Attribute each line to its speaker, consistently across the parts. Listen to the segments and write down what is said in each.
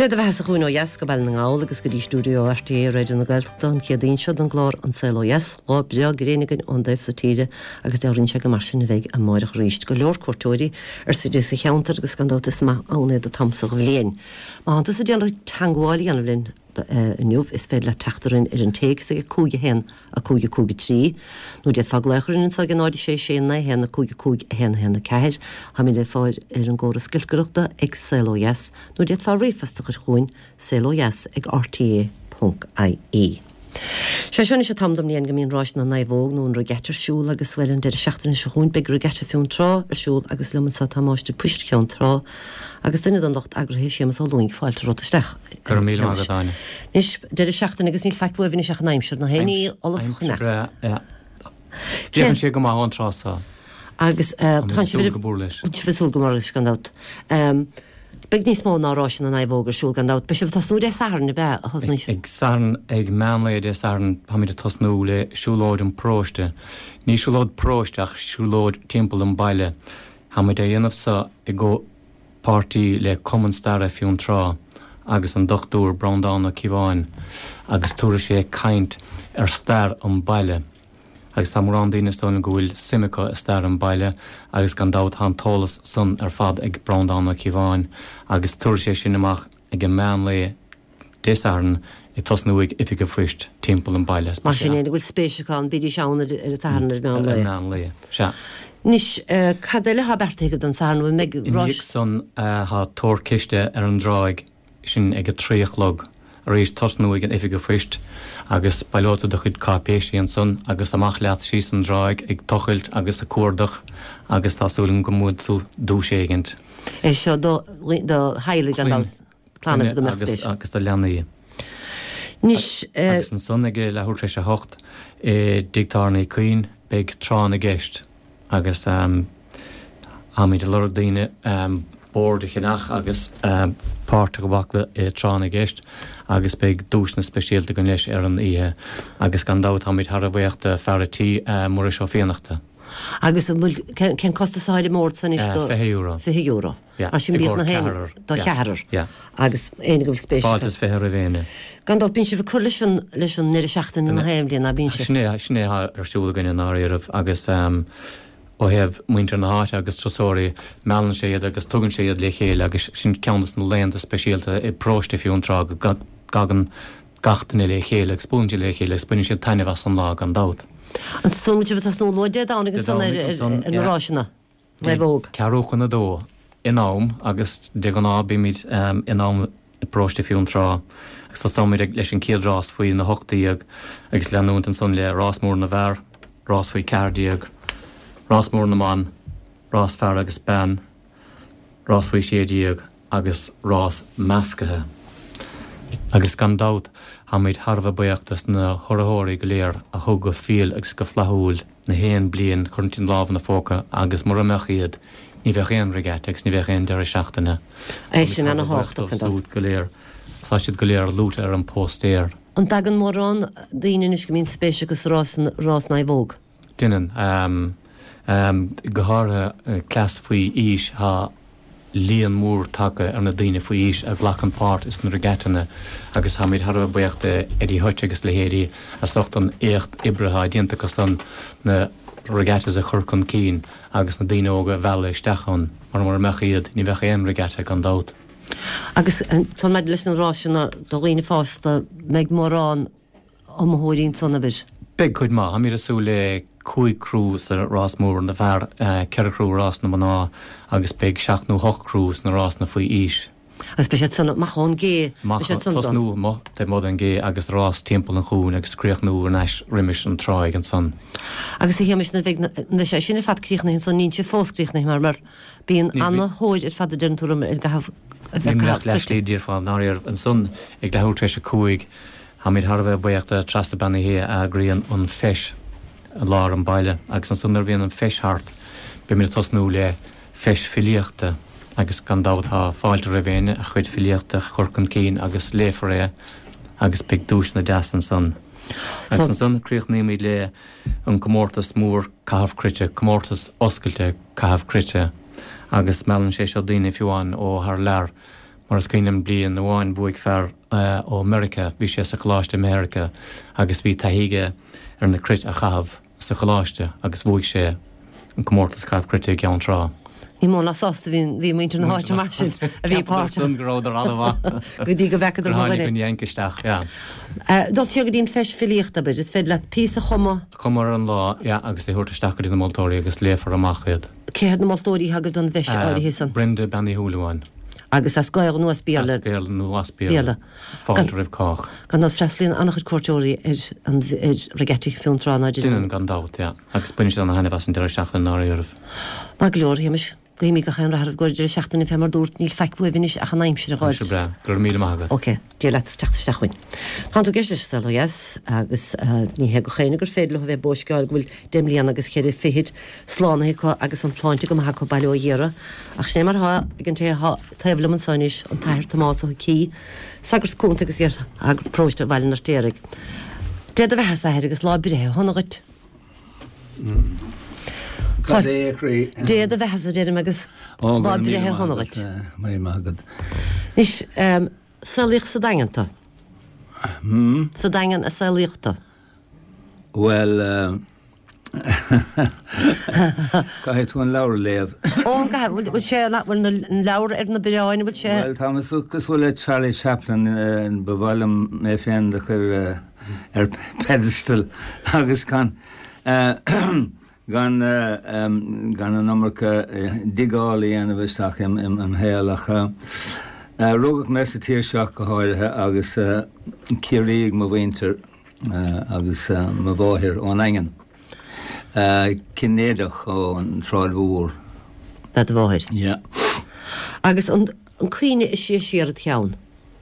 Speaker 1: Tred a bheas a chuin ó yes go bail na ngáil agus go dtí stúdio RTA réidir na Gaeltachta an céad aon siod an glár an saoil ó yes lá breag réanagan an daobh sa tíre agus deirinn se go mar sin na bheith a máireach ríist go leor cuairtóirí sidir sa cheantar agus gandótas má ánéad a tamsa go bhléin. Má hananta sa déanú tangáil an bhlinn nuh is féad le teachtarin an téig sa cúige hen a cúige trí. Nú déad faglacharin sa gan náidir sé na hen a cúige hen na ceir, ha mí le fáir an ggóra skillgurachta ag saoil ó yes, nú déad fá réfasta chu chuin saoil ó yes ag rta.ie. Seisiúna sé tamdam níon go míon ráis na naimhóg nó an rogetar siúil agus bhfuil an de seachtain se chuin be rogetar fiún trá ar siúil agus leman sa tamáiste puist ceann trá agus duine an locht agrahé sémas á lúing fáilte rotasteach.
Speaker 2: Gur míle agadáine.
Speaker 1: Nis de seachtain agus níl feic bhfuin seach naimseir na héí olafachna.
Speaker 2: Bhíann sé go má an trásá.
Speaker 1: Agus
Speaker 2: go búr leis.
Speaker 1: Fisúil go mar gandát. Beg níos mó nárásin an naimhógar siúil gandát, be sibh tasnú dé saharn na bheith a hosna sin.
Speaker 2: Ag saharn ag meanlaid é saharn pamid a tasnú le siúlóid an próiste. Ní siúlóid próisteach siúlóid timpeall an baile. Hamid é dhéanamh sa i go pártaí le Common Star fiún trá agus an dochtúr Brandán a Civáin agus túra sé caint ar star an baile. Agus tá mar an daoine stóna go bhfuil simica a star an baile agus gandát an tólas san ar fad ag Brandán a Civáin agus túra sé sin amach ag an meán le désaharn i tosnúig ifig go frist timpeall an baile.
Speaker 1: Mar sin éana bhfuil spéisiúáin bídí seánna ar a taharn ar meán le.
Speaker 2: Se.
Speaker 1: Nis cadéile ha bertaigh don saharn bhfuil meg
Speaker 2: Inic san ha tór ciste ar an dráig sin ag a tríochlog a rééis tosnúig an ifig go frist agus bailóta de chud cápéisi an son agus amach leat síos an dráig ag tochilt agus a cuardach agus tásúlim go múd tú dúségint.
Speaker 1: É seo do heilig an plánach go meachtéis.
Speaker 2: Agus do leannaí.
Speaker 1: Nis
Speaker 2: agus an son ag le thuirtrééis a hocht digtárnaí cuin beag trán a gceist agus amid a lorg daine bord chinach agus páirte go bhacla trán a gceist agus beag dúsna speisialta go leis ar an ihe agus gandát amid thar a bhéachta fearratí mar seo féanachta.
Speaker 1: Agus cén costasáide mór san is
Speaker 2: €20.
Speaker 1: €20. A sin bíoh na héanaar do chearar agus éana go bhfuil spéisiúil.
Speaker 2: Báiltas feithir a bhéine.
Speaker 1: Gandát bín si bh chur leis an nidir seachtain na héimlíonn a bín si.
Speaker 2: Sné arsúla gan an áireamh agus ó hebh muintear na háite agus trosóirí meallan séad agus tugann séad le chéile agus sin ceannas na léanta speisialta i próiste fiún trá gagan gachtainna le chéile agus spúnte le chéile spúin sé taineh san lá an dát.
Speaker 1: An súmte bh tasnú lóide dánagus san ar naráisina le bhóg.
Speaker 2: Cearúchan na dó inám agus de an ábí míid inám próiste fiún trá agus táid leis an céadrás faoí na hochtaíag agus leanúint an son le rásmór na bhar, rás faoi cardíag, rásmór na man, rás fear agus ben, rás faoi séadíag agus rás meascathe. Agus gandát hamid Harbh buíochtas na thorthóirí go léir a thug go fial agus go flathúil na héan blian chuirtin lábhan na fóca agus mar ameach iad ní bheith éon regatex ní bheith éon deir seachtainna.
Speaker 1: É sin anna háachta
Speaker 2: go léir. Sa siad go léir lút ar an póstéir.
Speaker 1: An dagan mórrán daoine is go mín spéisi agus rás na bhóg.
Speaker 2: Duine go háirtha clas faoi ís ha líon mór take ar na daoine faoi ís a ghlachan páirt is na regateanna agus ha míid Harbh buíochta Eddie Hutch agus le héirí a socht an écht ibretha dianta go san na regatas a chur chun cín agus na daoine óga bheala isteachán mar meach iad ní bheith éon regata gan dát.
Speaker 1: Agus tá meid leis an ráisina do riine fásta meid mórrán amthóirín sanna bir.
Speaker 2: Beg chuid má, ha míad asú le cúig crús ar rásmór na bhar ceircrú rás na maná agus beg 7-8 crús na rás na faoi ís.
Speaker 1: Agus be sé sanna machán gé
Speaker 2: tasnú de mod an gé agus rás timpeall an chuún agus scríochnú ar neis riimiis an tráig an son.
Speaker 1: Agus i chéimiis na bheith sé sinna fad críochna san nín sé fóscríochna mar bíon anna hóid ar fad a dúm ar gahaf
Speaker 2: leis lídír fá náir an son ag lethúirtrééis a cúig ha míid Harbh buíochta trasta banna hé a gríonn an feis a lá an baile agus an sunar bhíon an feishart be mí tasnú le feis filíochta agus gandátá fáilte ra bhéine a chuid filíochta churcan cín agus léfar agus pig dúis na deasan san. Agus an son críochnaí míid le an comórtas mór cathbhcrite, comórtas oscailte cathbhcrite agus meallann sé seo daoine fiúáin ó th lear mar is cínim blian bháin bhuaig fear ó America, bhí sé sa choláiste America agus bhí taithíige ar na crit a chahabh sa choláiste agus bhuaig sé an commórtas caibh crite ceann rá.
Speaker 1: Ní móna sásta bhí muinte na háte mar sin a bhí páirte.
Speaker 2: Sungoróidir anmha.
Speaker 1: Go dtí go bheicead ar
Speaker 2: Hánig
Speaker 1: bhine.
Speaker 2: an dhéankisteach,
Speaker 1: Dul tíar go dtíon feis filíocht a bit, is féad le písa chuma.
Speaker 2: Chumar an lá, agus é thuirtaisteach go dtí na moltóirí agus léfar amachchéad.
Speaker 1: Céad na moltóirí hagad don bheis áirí hisan.
Speaker 2: Brenda Benny Húlaháin.
Speaker 1: Agus a scoir nó spíarla.
Speaker 2: Spéal nó aspéal.
Speaker 1: Bíala.
Speaker 2: Fáilte ribh cách.
Speaker 1: Gan nás freslín annach chud cuairteoirí ar regetti fiúntrán
Speaker 2: Duine gan dáit, agus buine an hena bheits an deir seach an náíorh.
Speaker 1: Má glóir híimis. Goimi go chan rathh goidir seachtainna femar dúirt níl feicmhuihinis a chanéimsir a gáil.
Speaker 2: Bre, gur mí mágad.
Speaker 1: Ok, dé le teachtasteachhain. Tá tú geiste yes agus ní he go chéine gur féidir le bheith bóisceáil bhfuil déimlíon agus chéidir fihiid slánaí agus an pláinte go hacha bailú dhéara ach sé mar há gin té taobhla an sáis an tair tomátá cí sagart cúnta agus ar agur próiste bhailen ar téirigh. Déad a bheithe a agus lá biré honagait. Déad a bheithe a déidir agus lá biré honagait.
Speaker 3: Marí mágad.
Speaker 1: Nís salíoch sa dainganta? Sa daingan a salíochta?
Speaker 3: Well, Caithfidh tún leabhar léamh.
Speaker 1: Ó, bhfuil sé bhfuil na leabhar ar na bireáin bhfuil sé...
Speaker 3: Well, Thomas Ucas bhfuil Charlie Chaplin in bhbhailm mé féin de chur ar pedestal agus gan an America digálaí ana bhisteach im héalacha. Rugach me sa tíir seach go háirithe agus ciríigh mo bhainter agus mo bháthir ón engen. Cinnéadach ó an trád bhúr.
Speaker 1: Le do bháthir?
Speaker 3: Ja.
Speaker 1: Agus an cuoine is sé siar a teann?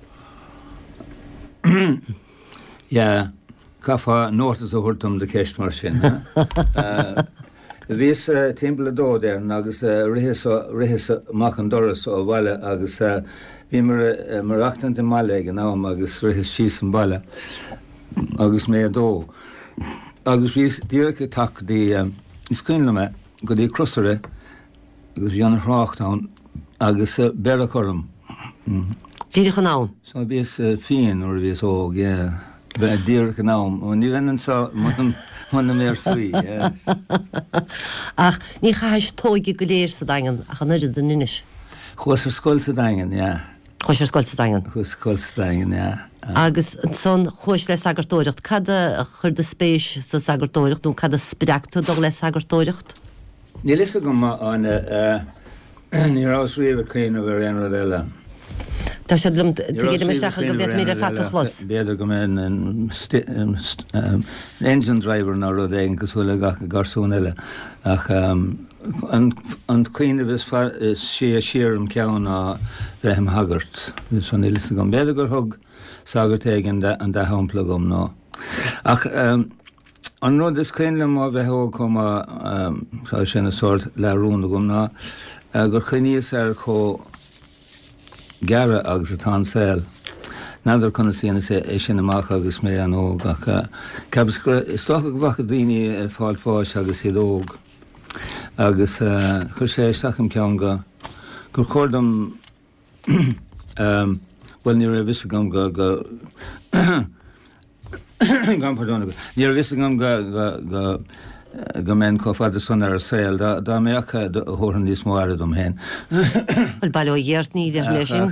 Speaker 3: Ja, cafa nótas a thuirtum de ceist mar sin. Bhís timppla dó déir agus rihis mac an doras ó bhaile agus bhí mar achtan de maiile an nám agus rihis síos an baile agus mé dó. Agus bhís díracha tak dí iscuinle me go dtí crosare agus bhí an hráchtán agus bera chom.
Speaker 1: Díracha an nám?
Speaker 3: So bhís fion or bhís óg, díracha nám. Ní bhenan sa manna mér faoi, yes.
Speaker 1: Ach, ní chaithis tóigi go léir sa daingan ach an nuidir den inis?
Speaker 3: Chus ar scoil sa daingan, ja.
Speaker 1: Chus ar scoil sa daingan?
Speaker 3: Chus scoil sa daingan, ja.
Speaker 1: Agus son chuis le sagartóireacht, cad a chur de spéis sa sagartóireacht nú cad a spireachtú do le sagartóireacht?
Speaker 3: Ní lisa go an ní rás riomh chéanamh ar an rud eile.
Speaker 1: Tá sé dlum tuidir meisteach go bheith mí a fata chlos.
Speaker 3: Béidir go mé engine driver ná rud éin gus bhfuil garsún eile ach an cuioine bheits sé a siar am ceann á bheithm hagart. Son ní lisa go béidir gur thug sagart éigin an de hampla gom ná. Ach an rud is cuinle má bheith ó com tá sin a sort lerúna gom ná gur chuníos ar có Gara agus atá saoil. Nadidir chuna síana é sin amach agus mé an óg ach stocha go bhacha daoine fáil fáis agus iad óg. Agus chur sé isteachim ceann gur cordam bhfuil ní ra bhis gom go ní ra bhis gom go men có fada son ar a saoil, dá mé acha thuhann níos mó aradm hen.
Speaker 1: Bhfuil bailú dhéart ní ar lei sin?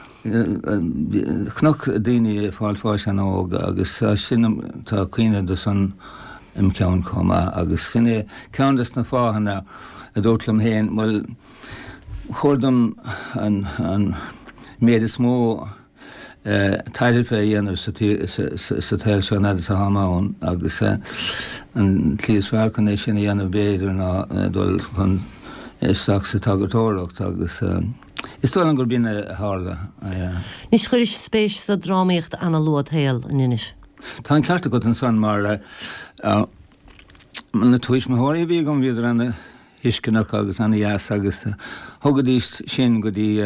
Speaker 3: Cnoch daoine fáil fáis an óg agus sin tá cuioine do son im ceann comma agus sinné ceandas na fáhanna a dúirtlam héin bhfuil chuirdum an méad is mó taidir fé dhéanamh sa tail seo nada sa hamáin agus an tlíosfear chun é sin dhéanamh béidir ná dul chun isteach sa tagatóireacht agus is tóil an gur bína hála.
Speaker 1: Nís chuiris spéis sa drámaíocht anna luad héal in inis?
Speaker 3: Tá an cearta go an san mar na tuis me háirí bhí gom bhíidir anna hiiscinnach agus anna dheas agus thugad íst sin go dtí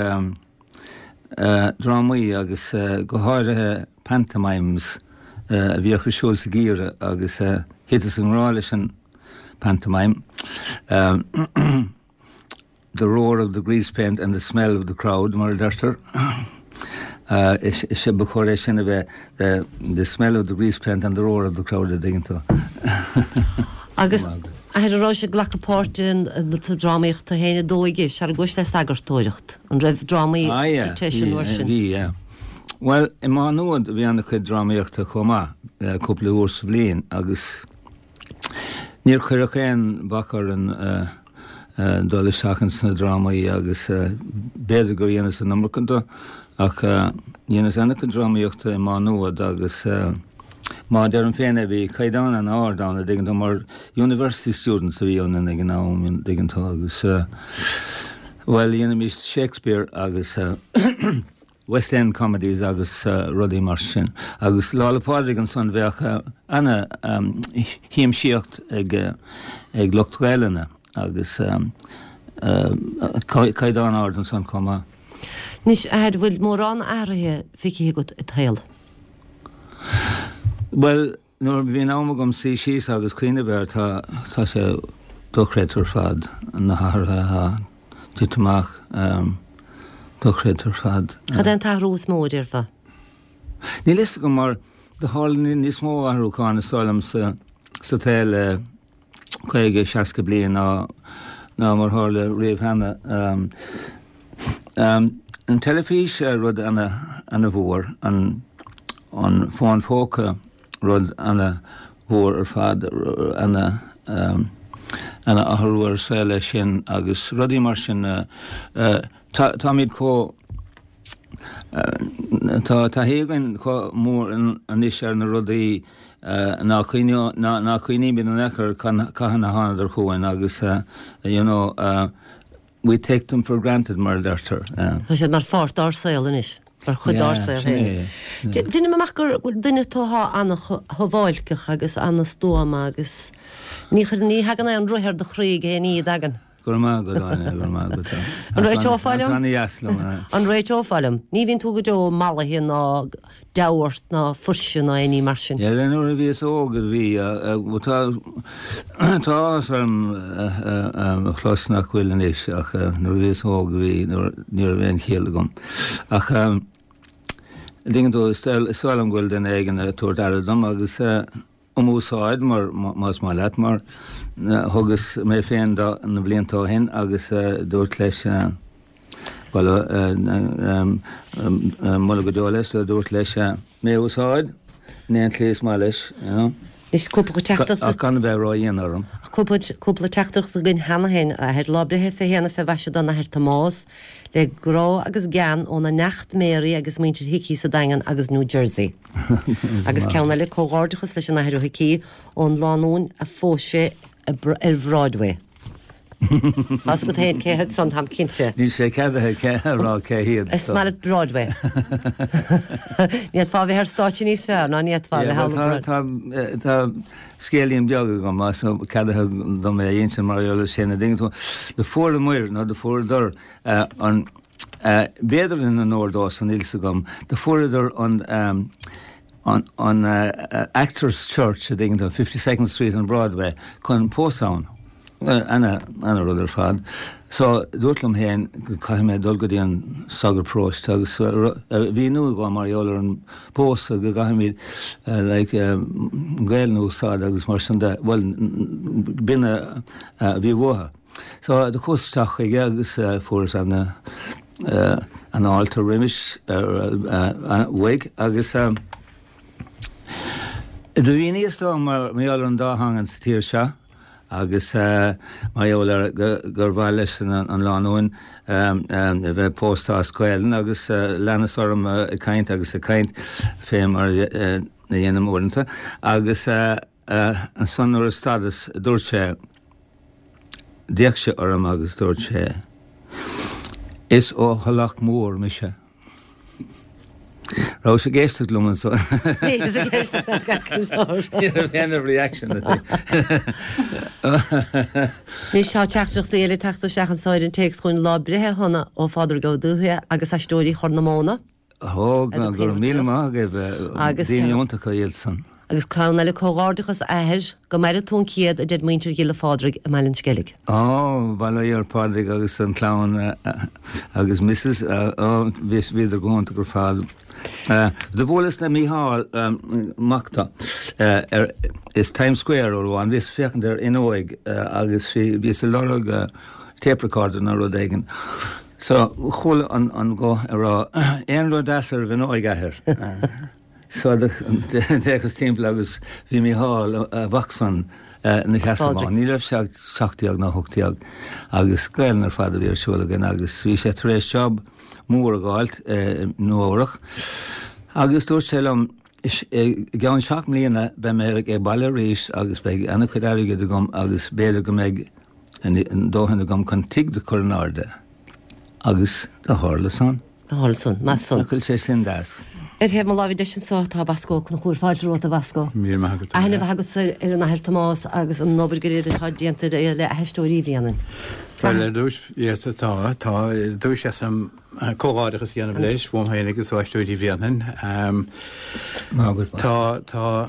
Speaker 3: drámaí agus go háirithe pantomimes a bhí chu siúil sa gíre agus hitas an ráile sin pantomime. the roar of the grease paint and the smell of the crowd, mar dartar. Is before I seen the smell of the grease paint and the roar of the crowd digging
Speaker 1: Agus I had a roise glachaport in the dramaíocht a héine dóige se gois le sagartóirecht an raibh dramaí citation sin.
Speaker 3: Yeah. Well, I má nuad bhí anna chu dramaíocht a chomá cúpla úr sa bbliain agus níor chuir a chéan bachar an dul seachas na dramaí agus béidir gur dhéana san numracanta ach dhéana anna chu dramaíocht I má nuad agus má dear an féine bhí caidan an ádána diggin mar university students a bhí anna ag an áim diggin agus well dhéana mí Shakespeare agus West End comedies agus rudí mar sin agus lálapádig an son bheach anna híam síocht ag lochtghailena agus caidan ádan son comá.
Speaker 1: Nis had bhfuil mórrán áirithe fici go a tail.
Speaker 3: Well, nuair bhíon ámagam síos agus cuioine bhar tá sé dochrétar fad na hatha titamach dochrétar fad.
Speaker 1: Chad an tarús mór fa?
Speaker 3: Ní lista go mar de hálinn níos mó ahrúáin stálam sa téile chuige 60 bliain ná mar hála riamh hena an telefís rud anna bhór an fáin fóca rud anna bhór ar fad anna athruair saoile sin agus rudí mar sin tá míad có tá héagainn có mór an isir na rudaí ná chuoine bí an echar caihanna hána ar chuáin agus we take them for granted mar dartar.
Speaker 1: Tá sé mar fort ásail inis. Mar chud ásail héine. Duine meach gur duine tóá anna choháilcach agus anna stóama agus ní hagan an ruthir do chríig héí dagan.
Speaker 3: Gur má go
Speaker 1: An réit ófáilm? An réit ófáilm. Ní hín tú go deo malaí ná dehairt ná fusin ná aoní mar sin.
Speaker 3: Ja, nuair a bhíos ógad bhí tá ásarm chlosnach bhfuil is ach nuair a bhíos ógad bhí níor a bhéon chéile gom. Ach dingen tú stáilm bhfuil den éigen túir aradam agus úsáid mar más má leat mar thugus mé féin na bliantá hin agus dúirt leis mula go dó leis dúirt leis mé úsáid néon tlís má leis
Speaker 1: Is cúpla teachtas
Speaker 3: gan bheith rá dhéanarm.
Speaker 1: Cúpla teachtas gin hena hen a het lábrethe fé héna fé bhaise donna her Tomás le grá agus gan óna necht méí agus muintir hicí sa dagan agus New Jersey. Agus ceanna le cógáirchas leis an nahirir hicí ón láún a fóise ar Broadway. As go héad céhead san tam cinnte.
Speaker 3: Ní sé cethe rá céhiad.
Speaker 1: Is mar Broadway. Níiad fá bhí ar stáití níos fear ná níiad fá le
Speaker 3: Tá scéalaíon beaga go más cethe do mé dhéon mar eola sinna ding tú. De fór muir ná de fórdor an béidir in an nódás an ilsa gom. De fórdor an Actors Church a ding 52nd Street on Broadway chun pósáin. Anna rudder fad. So dúirtlam héin go caiime dul go dtíon sagar próist agus bhí nu go mar eolar an pósa go gaiimiid le gailnú sád agus mar sin bhil binne bhí bhtha. So de chusteach ige agus furas an áilta riimiis wig agus do bhí níos dó mar méall an dáhangan sa tíir se agus mai eolar gur bhaile leis an láúin bheith póstá scoilen agus lenas orm a caint agus a caint féim ar na dhéanam orintanta agus an sonúir stadas dúirt sé déag sé orm agus dúirt sé is ó halach mór mi se. Rá sé géiste luman so.
Speaker 1: Is a géiste
Speaker 3: End of reaction.
Speaker 1: Ní seo teachtrach éile teachta seachan sáid an teex chuin lábrethe honna ó fáidir go dúthe agus a stóirí chur na móna.
Speaker 3: Gur mí agus daíontacha dhéil san.
Speaker 1: agus cána le cógáardachas air go meile tún ciad a dead muintir gile fádraigh a meilinn skellig.
Speaker 3: Bhil ar pádraigh agus an clán agus Mrs. Bhís viidir gáinta gur fáil. De bhlas na Mícheál Machta is Times Square ó bháin bhís fechan ar inóig agus bhís a lorug tape-recorder na rud éigen. So chula an go ará éon rud asar bhí óig ahir. So déchas timp agus bhí Mícheál Vaxman na cheasamán. Ní raibh seachtaíag na thugtaíag agus gailnar fada bhí arsúla gan agus bhí sé tar éis job mór a gáilt nuórach. Agus dúirt sé lom gan 7 mbliana be mé ag baile rís agus be anna chuid airige do gom agus béidir go méid an dóhanna gom chun tig de Cornarde agus de Harlason.
Speaker 1: De Harlason, Masson.
Speaker 3: Chuil sé sin das.
Speaker 1: Hef má láhí de sin sátá Basco chun chuir fáilróta Basco.
Speaker 2: Mí magat.
Speaker 1: Aine bh agat ar an Ahir Tomás agus an Nobel goréidir tá dianta le heistóí bhíanaan.
Speaker 4: Well dúis tá dúis sem cóáideachas ghéanamh leis bhm héananig gus bhaistúidí bhíanaan. Tá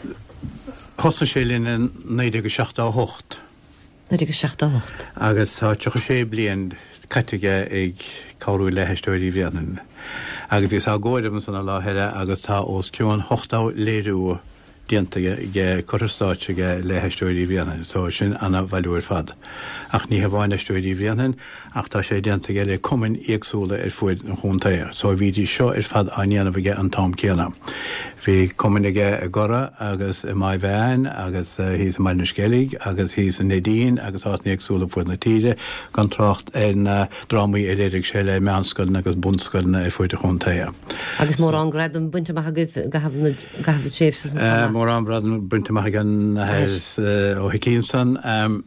Speaker 4: hosa sé lína 9:7.
Speaker 1: 9:7.
Speaker 4: Agus tá 26 bliain caitige ag cabhrú le heistóidí bhíanaan. Agus bhís á ggóidim sanna látheile agus tá os ciúin 8 léirú dianta ge choirtáite ge le heistóidí bhíanaan, so sin anna bhilúir fad. Ach ní bháin heistóidí bhíanaan, ach tá sé dianta ge le cumin éagsúla ar fuid an chúntair, so bhí dí seo ar fad aíanana bhige an tám céanna. Bhí cumin ige a gora agus i mai bhein agus hís mai na skellig agus hís an Nadine agus áit éagsúla fuid na tíide gan trocht an drámaí éidir sé le meanscoilna agus bundscoilna ar fuid a chúntair.
Speaker 1: Agus mór an gread an bunta gahad séfs.
Speaker 4: Mór an brad an bunta gan ó Hickinson.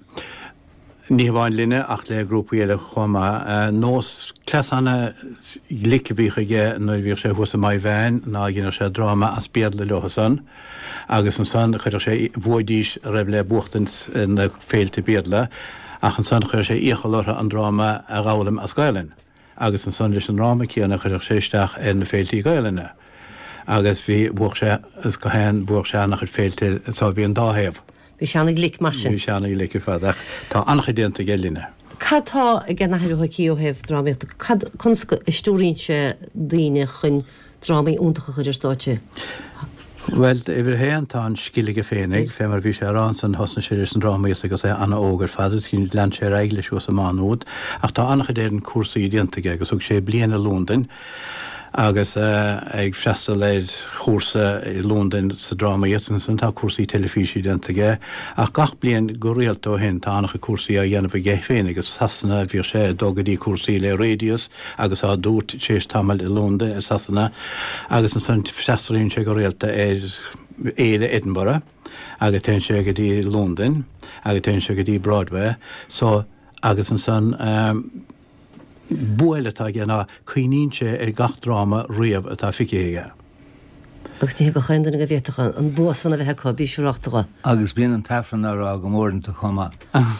Speaker 4: Ní bháin linne ach le grúpaíile chuma nós clésanna licibíchaige nó bhíh sé thusa mai bhein ná gginar sé drama as bead le lehasan agus an san chuidir sé bhdíis raibh le buchtans na féilte beadla ach an san chuir sé íchalátha an drama a gálam as gailen agus an san leis an ráma cíanna chuidir séisteach ar na féiltaí gailanna agus bhí buach sé is go hen buach sé nach chud féilte atá bhí an dáhéamh.
Speaker 1: Bhí seannig lic mar sin.
Speaker 4: Bhí seannig lic fadach tá anchadéanta gelíine.
Speaker 1: Cadtá a gan nachir hoí ó heh dráíocht chun istúrínse daine chun drámaí úntacha chuidir státe.
Speaker 4: Well, idir héan tá skillige fénig, fé mar bhí sé arán san hosna séidir an drámaíocht agus é anna ógur fadad cinn lean sé réigile seos a manúd, ach tá anchadéan cuasaí diantaige agus ug sé bliana Lúndain. Agus ag freistal leir chósa i Lúndain sa drámaíocht san tá cuasaí telefísí diantaige ach gach blian go réaltó hen tá annacha cuasaí a dhéanamh ige féin agus sasanna bhí sé dogadí cuasaí le radios agus á dút séis tamil i Lúndain is sasanna agus an san freistalíonn sé go réalta éile Edinburgh agus ten sé go dtí Lúndain agus ten sé go dtí Broadway so agus an san buile tá gana chuoínse ar gach dráma riamh atá ficéige.
Speaker 1: Agus tí go chuinna go bhétecha an busanna bheith bí siúachtacha.
Speaker 3: Agus bíon an tafran ará go mórnta chuma.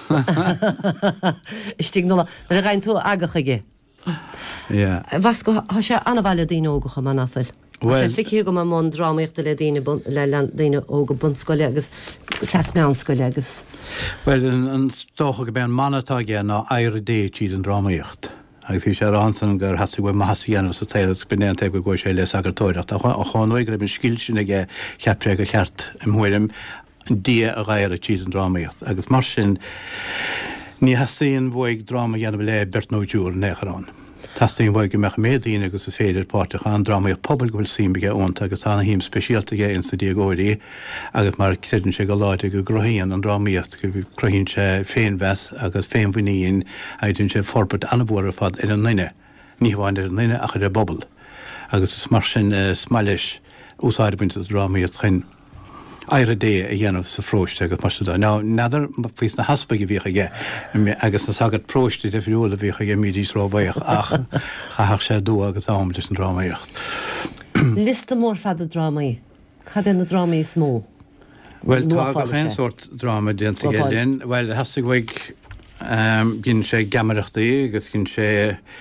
Speaker 1: Istí nóla na rain tú agachaige. Was go há sé anna bhile daine ógacha man nafuil. Well, sé fiú go món drámaíochtta le daine óga bunscoile agus chlas meánscoile agus.
Speaker 4: Well, an tócha go ben mannatá gé ná air dé tíad an drámaíocht. Agus bhí sé ansan gur hasí bh maíanamh sa téile benéanta go go sé le sagartóireacht. A cháóig raibh an scíilsina ige cheaptre go cheart im muirim dia a gaiir a tíad an drámaíocht. Agus mar sin ní hasíon bhig dráma dhéanamh le bert nó dúr necharrán. Tastíon bhig go meach médaíine agus sa féidir páirteach an drámaíocht pobl go bhfuil síimige ónta agus anna hím speisialtaige in sa diagóirí agus mar creann sé go láide go groíonn an drámaíocht go bhí croíonn sé féinhes agus féinmhaíon a dún sé forbert anmhór fad ar an naine. Ní bháin ar an naine a chud bobbal. Agus is mar sin smaillis úsáirbint as drámaíocht chuin aire dé a dhéanamh sa fróiste agus mar dá. Ná nadidir fís na haspaige bhíchaige agus na sagad próiste de fiúla bhíchaige mídís rábhaoch ach chaach sé dú agus am leis an drámaíocht.
Speaker 1: Lista mór fad a drámaí. Cad na drámaí smó?
Speaker 4: Well, tá go chéan sort dráma dianta géilíonn. Well, hasig bhaig ginn sé gamaireachtaí agus cinn sé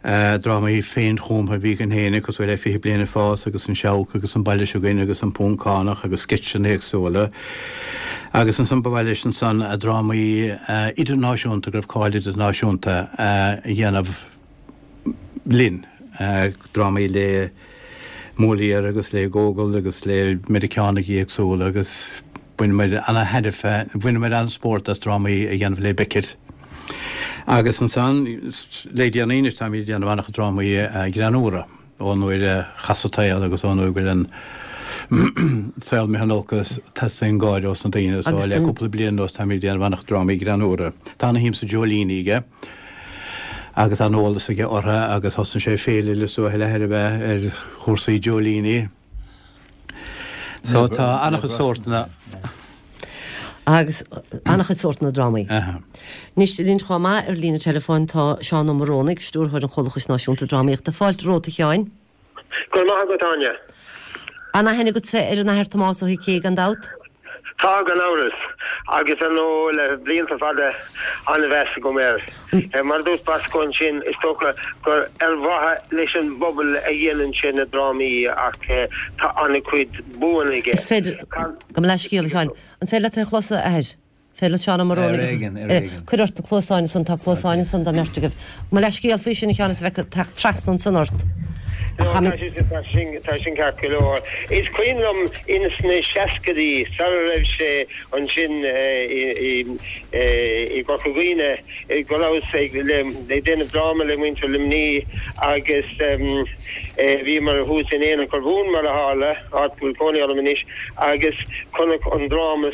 Speaker 4: Drama í féin chumpa bhí an héine agus bhfuil fi bliana fás agus an seach agus an bailile seogaine agus an púncánach agus skitsin éagsúla. Agus an bhile san a drama í idirnáisiúnta gribh cáil idirnáisiúnta dhéanamh linn drama í le múlíar agus le Google agus le Americánach éagsúla agus buine anna headife buine mar an sport as drama í a dhéanamh le Beckett. Agus an san le déanaine tá í déanamh annach drama í Granúra ó nuair chasatáil agus ó nuair bhfuil an Sail me hanolgus testing gáid os an daine so le cúpla blian os tá í déanamh annach drama í Granúra. Tána hím sa Jolíní ige agus an ólas ige ortha agus hosan sé féile le so heile heirbe chósaí Jolíní. So tá annach sortna
Speaker 1: agus annach sortna dramaí. Níos lín chomá lína telefón tá Seán Morónig stúrthir an Chulachas Náisiúnta Dramaíocht. Tá fáilt róta cheáin.
Speaker 5: Gur maith go Tanya.
Speaker 1: Anna henna go sé ar an athir Tomás ó cé an dat?
Speaker 5: Tá gan áras agus an nó le blianta fada anna bheits go méir. Mar dús bascóin sin is tócha gur bhatha leis an bobbal a dhéanann sin na dramaí ach tá anna cuid buan ige.
Speaker 1: Is féidir go leis cíal cheáin. An féile tá chlosa air. Féile Seán Morónig. Cuirt a chlósáin san tá chlósáin san dá mertagah. Má leis cíal fao sin cheanna bheith techt trastan san ort.
Speaker 5: Tá sin ceir Is cuiinlam ina sna seascadaí sa raibh sé an sin i gcócaghine go leabhas le déanamh drama le muintear limní agus bhí mar a hús in éana corbún mar a hála áitúil cónaí alamanis agus chunach an drama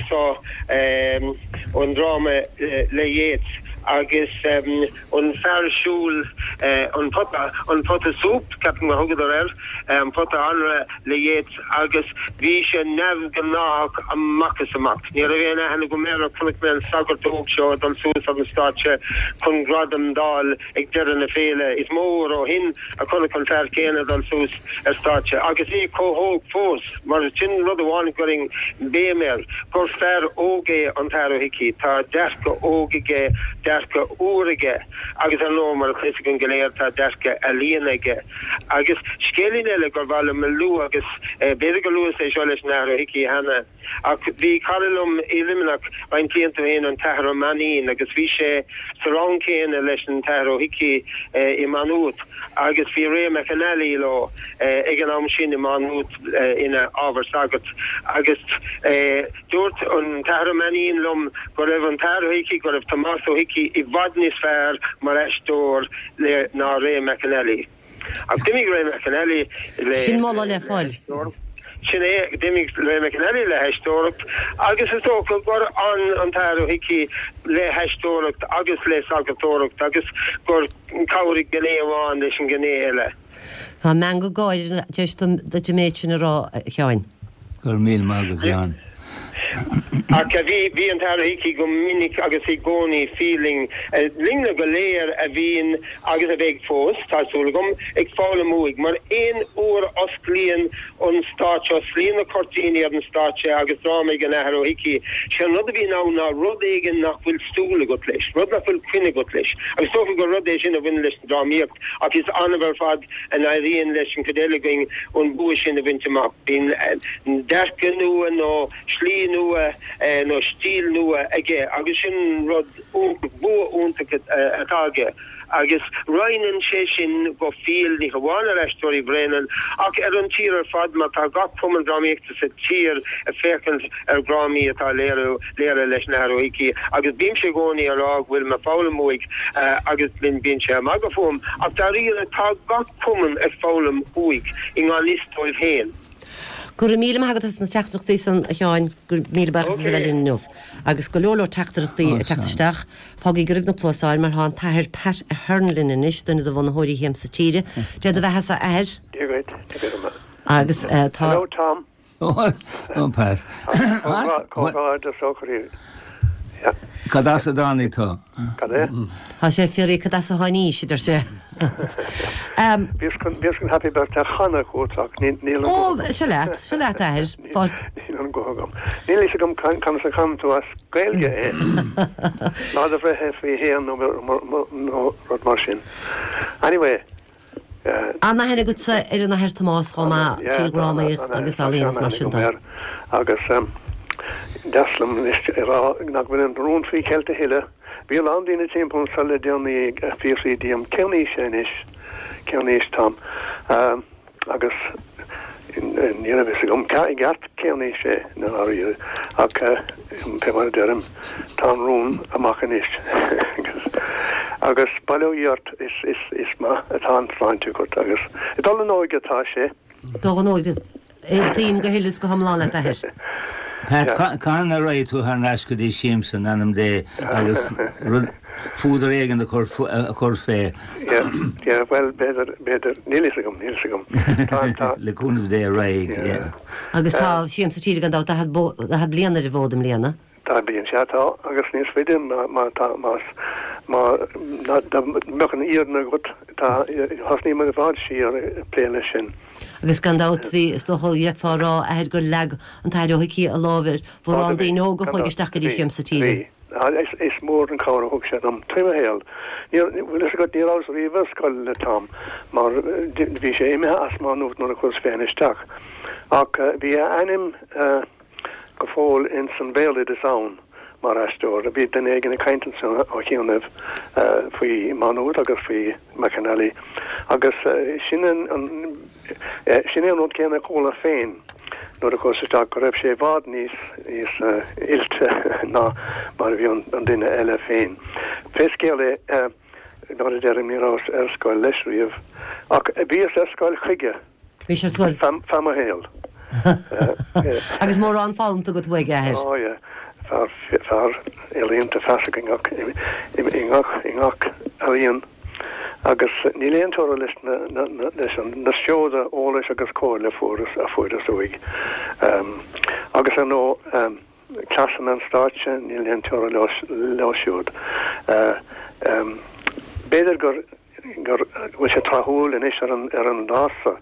Speaker 5: an drama le Yates agus an fearsúl an potta súp captain mar hugad an potta anra le Yates agus bhí sé nefh gannách amachchas amach. Ní ra bhéna hena go méra chunach mé an sagartóg seo an sús an státe chun gradam dal ag deir na féile is mór ó hin a chunach an fear céine an sús ar státe. Agus í cóthóg fós mar sin rud amháin goring béméir gur fear ógé an taro hici tá deasca ógaige deasca úrige agus an nómar a chluise gon goléir tá deasca a líanaige agus scéline le gur bhla me lú agus beidir go luas é seo leis naro hici hena ach bhí carlum iliminach bain clienta héin an tahar manín agus bhí sé sarán céine leis an tahar hici I manút agus bhí ré McAnally lo ag an am sin I manút ina ábhar sagat agus dúirt an tahar manín lom go raibh an tahar hici go raibh Tomás ó hici I bhadnis fearr mar eistóir le ná ré McAnally. Ach dimig ré McAnally
Speaker 1: sin mála le fáil.
Speaker 5: Sin dimig le McAnally le heistóracht agus is tócha gur an taro hici le heistóracht agus le sagatóracht agus gur cabhraigh gné amháin leis an gné eile.
Speaker 1: Tá me go gáid deist de Jamaican ará cheáin.
Speaker 3: Gur míl mágus Jan.
Speaker 5: Ach bhí an taro hici go minic agus I gcónaí feeling lína go léir a bhíon agus a bheith fós tásúla gom ag fála múig mar éon uair os líon an státe os líon na cortíine ar an státe agus ráma ag an taro hici sé rud a bhí ná rud éigen nach bhfuil stúla go leis rud nach bhfuil cuine go leis agus tócha go rud é sin a bhain leis an drámaíocht ach is anmhar fad an éiríonn leis an codéalaing ón bua sin a bhainteach bhín dearca nua nó slí nua no stíl nua aige agus sin rud bua úntacha atáge agus roinan sé sin go fíl ní gohána leistóí brénan ach an tír ar fad má tá gach fuman drámaíochta sa tír a fécant ar grámaí atá léire leis na haróici agus bím sé gcónaí ará bhfuil me fála múig agus linn bín sé mag go fóm ach tá riad tá gach fuman ar fálam úig I ngá listóibh héin.
Speaker 1: Gur míle agatas na teachtarachtaí san cheáin gur míle bachas a bhelín nuh. Agus go leor teachtarachtaí a teachtarteach fágaí gur na plusáil mar há tair pet a hernlin in is duna do bhna hóirí héim sa tíre. Réad a bheithes a air? Agus tá...
Speaker 6: Hello, Tom.
Speaker 3: Oh, pass.
Speaker 6: Cógáid a socharí.
Speaker 3: Cadas a dánaí tá.
Speaker 6: Cadé?
Speaker 1: Tá sé firí cadas a háníí siidir sé.
Speaker 6: Bíos gon happy birthday chana chóteach níl
Speaker 1: se leat air.
Speaker 6: Níl an gógam. Níl is gom can sa cham tú as gailge é. Nád a bhreithe fí héan nó rud mar sin. Anyway,
Speaker 1: Anna hena go ar an heir Tomás chomá tírámaíocht agus alíonas mar sin.
Speaker 6: Agus daslam nach bfuin an rún fao ceilta hiile, bhí an dína timppla sala deannaí fíorsaídíam ceannaí sin ceannééis tam agus nívis gom gart ceannééis sé na áíre ach pe mar derm tárún amachchanis agus bailíart is ma atá fáintú go agus i dal an óigetá sé.
Speaker 1: Dá an óide tíim go héiles go hamlána a heis.
Speaker 3: Can a réitú haar nascudí Simpson anam dé agus fúdar éigen a chur fé.
Speaker 6: Well beidir nílisagum.
Speaker 3: Leúnmh dé réig.
Speaker 6: Agus
Speaker 1: tá Simpson tíide an dá a blianaar a bhdum léana.
Speaker 6: Tá bíon setá agus níos féidir mechan íarna gut tá hasní me bhád sí ar pléile sin.
Speaker 1: Agus gandát hí stochaíaghtárá a gur le an taidirthaí a lábhir bhór an daí nó go chuig isteachí sem sa tíí.
Speaker 6: Is mór an cáir thug sé am tuimehéal. Bhfuil is go níorrá a bhí bhscoil le tám, mar bhí sé éime asmánút nó a chus féinisteach. Ach bhí anim go fáil in san bhéile de saon mar astóir, a bhí den éigen a caiintan san ó chéanamh faoi manút agus faoi mecanelí. Agus sin an céanna cóla féin, nuair a chuisteach go raibh sé bhád níos ilte ná mar bhí an duine eile féin. Féiscéala ná a deirm nírás ar scoil leis riamh, ach bhíos ar scoil chuige famahéal.
Speaker 1: Agus mór an fálamta go bhfuige a heis.
Speaker 6: Fear éonanta feasagach ingach aíon agus níléontóra leis na seoda ólais agus cóir le furas a fuidir uig. Agus an nó clasan an stáitse níléontóra leisiúd. Béidir gur bhfuil sé trathúil in is ar an dása.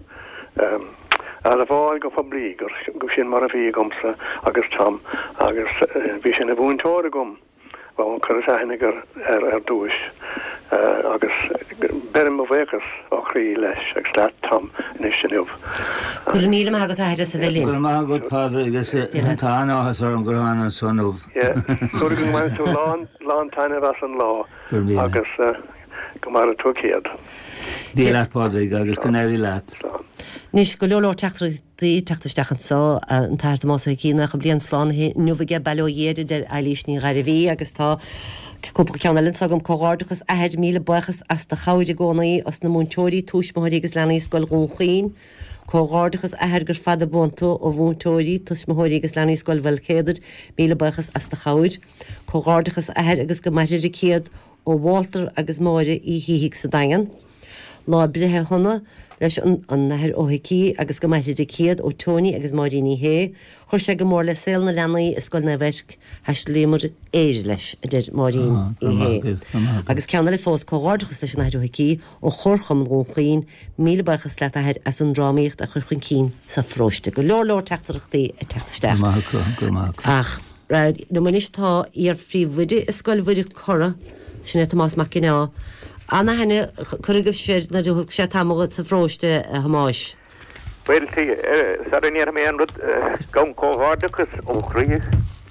Speaker 6: A bháil go fablí gur sin mar a bhí gomsa agus tam agus bhí sin a bhúntóra gom bh chu ahinnigur ar dúis agus berim a bhéchas ó chrí leis agus le tam in isisiúh.
Speaker 1: Gur míle agus aide sa bhelín.
Speaker 3: Gur má go padra agus tá áhas ar an gurán an sonúh.
Speaker 6: Gur go mai tú lán taine as an lá agus go mar a tucéad.
Speaker 3: Dí lepádra agus go éirí leat.
Speaker 1: Nis go leor teachtaí teachtaisteachchan sa an tair más cína go blion slán nuhaige bailhéidir de eilísní raibhí agus tá cúpa ceanna sagm choárdachas a 1 míle buchas as de chaide gcónaí as na múntóirí túismóirí agus lenaí scoil rúchaín, choárdachas a gur fada bonto ó bhúntóirí túismóirí agus lenaí scoil bhilcéidir míle buchas as de chaid, choárdachas a agus go maididir céad ó Walter agus máire í híigh sa dagan. Lá brithe honna leis an nahir óhicí agus go maiide céad ó Tony agus Maidíní hé, chuir sé go mór le saoil na lenaí is scoil na bheisc heis lémar éidir leis a deir Maidín í hé. Agus ceanna le fós choárdachas leis an nahir óhicí ó chorcham róchaín míle bachas le ahead as an drámaíocht a churchan cín sa fróiste. Go leor teachtarachtaí a teachtasteach. Ach, nó manistá ar phríomhhuiide is scoil bhuiide chora sinna Tomás McKinná. Anna henne chuigh sé na dúthg sé tamgad sa fróiste a hamáis.
Speaker 7: Well tí sa níar mé an rud gan cóhádachas ó chríomh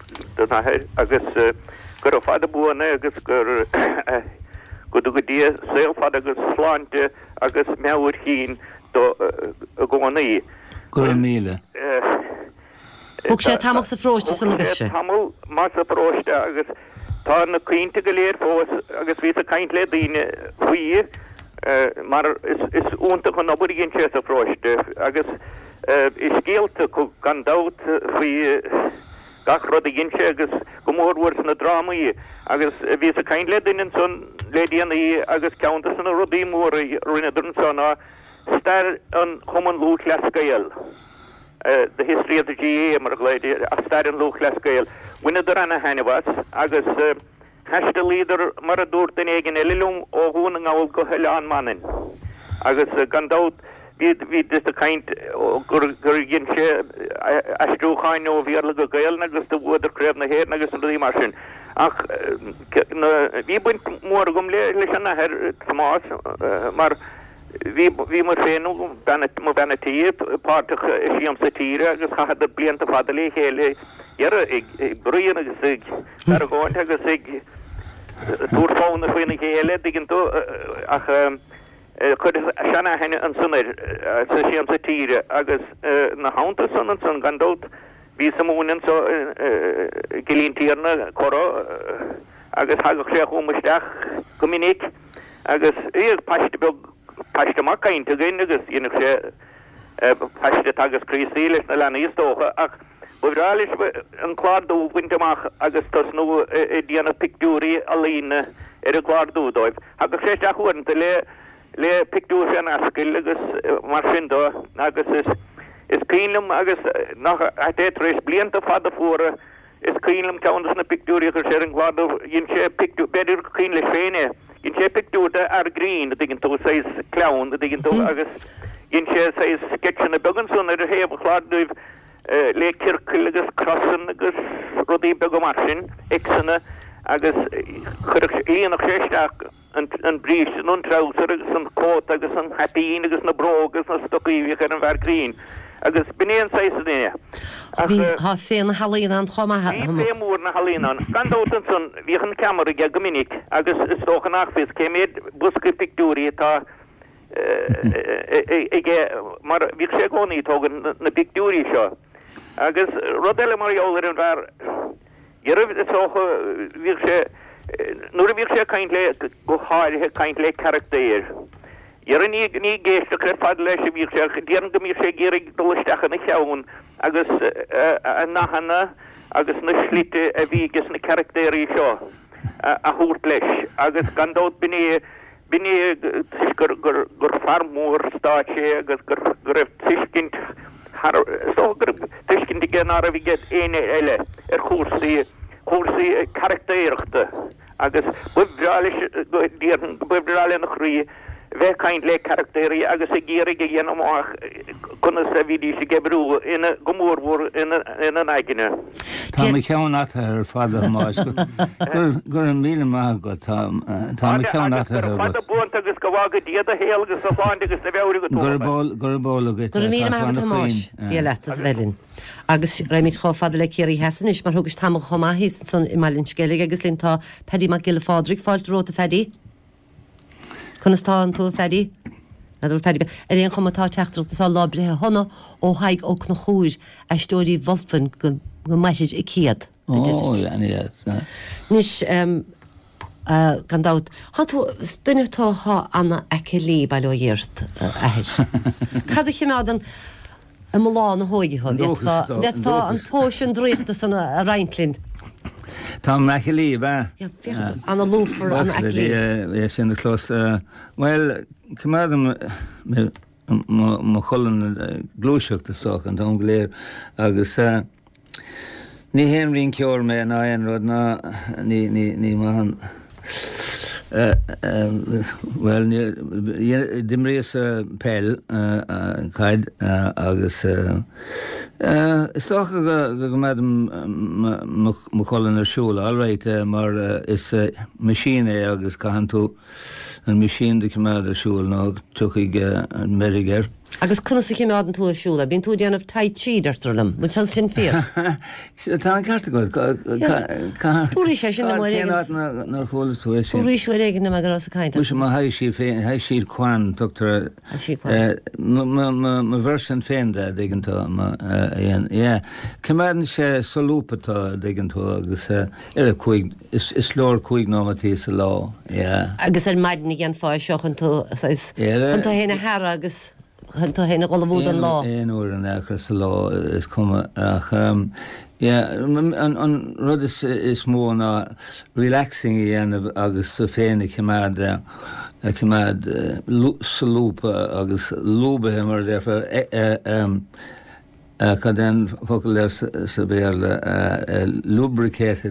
Speaker 7: agus gur ó fada buana agus gur go dtí saoil fada agus sláinte agus meabhar chin a gcónaí.
Speaker 3: Gur míle.
Speaker 1: Thug sé tamach sa fróiste san agus sé.
Speaker 7: Tamil má sa fróiste agus tá na cínta go léir fós agus ví a caiint le daine faoi mar is únta chun naburíonn sé a fróiste agus is céalta go gan dát faoi gach rud a dhéonn sé agus go mórhhuiir na drámaí agus ví a caiint le daine son le déanaí agus ceanta sanna rudaí mór rinne dún sanna stair an chuman lú leascail. The history of the GA mar gléide a stair an lú leascail. Winneidir anna hanehas agus heiste líidir mar a dúirt den éigen eilelum ó húna ngáil go heán manin. Agus gandát hí is a caint gur ginn sé astrúchain ó bhíarla go gail agus do bhuidir creibh na héir agus an ruí mar sin. Ach bhí buint mór gom leis anna her Tomás mar vi mar fénú mo benna tíb pátach siam sa tíre agus chahad blianta fadalí chéile ag bruíon agus ag ar a gáint agus ag dúr fána chuoine chéile diggin tú ach chud sena henne an sunir sa siam sa tíre agus na hánta san gandót ví sa múnin so gilíntíarna choró agus hagach sé chumisteach gomininic agus paiste mar cainte gin agus dhéanach sé paiste agus crísílis na lena ístócha ach bhrális an chláardú winteach agus tas nó díana pictúí a líne ar a chláardúdóibh agus sé teachhuianta le pictú sé an ascail agus mar sindó agus is cílam agus nach ééis blianta fada fuóra is cílam ceannas na pictúí chu sé an chláardú dhéon sé pictú beidir cín le féine in sé pictúta ar grín diggin tú seis clown diggin tú agus in sé seis sketchan a beganson ar a héb chláardúh le kirkil agus crossan agus rodí begum marsin exanna agus líanach séisteach an brís an trouser agus an cót agus an happín agus na brógus na stoíhí ar an bhar grín agus binéan seisné
Speaker 1: há féin halín an chomá
Speaker 7: mór na halínan gandótan san víchan camera ge gomininic agus is tóchan nachfis céméid buske pictúí tá mar ví sé gcóí tógan na pictúí seo agus rodile mar jóir an bhar jeirh socha ví sé nuair a ví sé kaint le go háirithe kaint le charactéir Iar ní géiste cre fad leis a bhíh sé déan go mí sé gérig dolisteach na cheann agus nachhanana agus na slite a bhígus na charactéirí seo a thuút leis agus gandót binné gur farmór státe agus gur raibh tuiscint tuiscint i gceannar a bhí get éine eile ar chósaí charactéireachta agus bubhráile nach chrí bheith kaint le charactéirí agus a gérig a dhéanamach chuna sa bhídí sé gebrú ina gomórhór ina naigine.
Speaker 3: Tá mi ceann athe ar fada máis gur an míle maith go tá mi ceann athe ar
Speaker 7: fada buint agus go bhága diaad a héal agus a bháin agus a bheir go
Speaker 3: gur bóla go
Speaker 1: gur míle maith máis dí letas bhelinn. Agus raimid cho fada le céirí hesan is mar thugus tam chomá hís san i mailinn sceige agus linn tá pedí mar gile fádric fáilt róta fedí. Conas tá an tú fedí na dúir pedí a réon chumatá teachtarach tá lábrethe honna ó haig ó na chúir a stóirí bholfan go maiid i ciad. Nís gandát há tú duine tá anna ecelí bailó dhéirt ahéis. Cad ché meádan a mláán na hóigiá tá an póisian dríochtta san a Reintlinn.
Speaker 3: Tá mechelí ba
Speaker 1: anna lúfar an
Speaker 3: ecelí sin clós well cumádam mo cholan glúiseachta stoch an don léir agus ní héimrín ceor mé ná an rud ná ní mahan well dimríos pell caid agus stocha go madam mo cholan ar siúla alráit mar is machine agus caihan tú an machine de cumad ar siúla ná tuchaig an meriger.
Speaker 1: Agus cunas ché meádan tú siúla, bín tú déanamh tai chi dartarlam, mu san sin fé.
Speaker 3: Tá an carta go
Speaker 1: túí sé sin
Speaker 3: nar fóla tú
Speaker 1: túí siú réigen na megur a caiint.
Speaker 3: Bú má haid sí féin haid sír chuáin doctor ma version féin de diggin tú Cumad sé solúpatá diggin tú agus ar a chuig is slór chuig nómatí sa lá.
Speaker 1: Agus ar maidnig an fáid seochan tú an tá héna hera agus Tá héna go bhúd an lá.
Speaker 3: Éon úr an echar sa lá is cuma ach an rud is mó ná relaxing i dhéanamh agus sa féinna cumad salúpa agus lúbathe mar défa cad den focail leir sa béal lubricated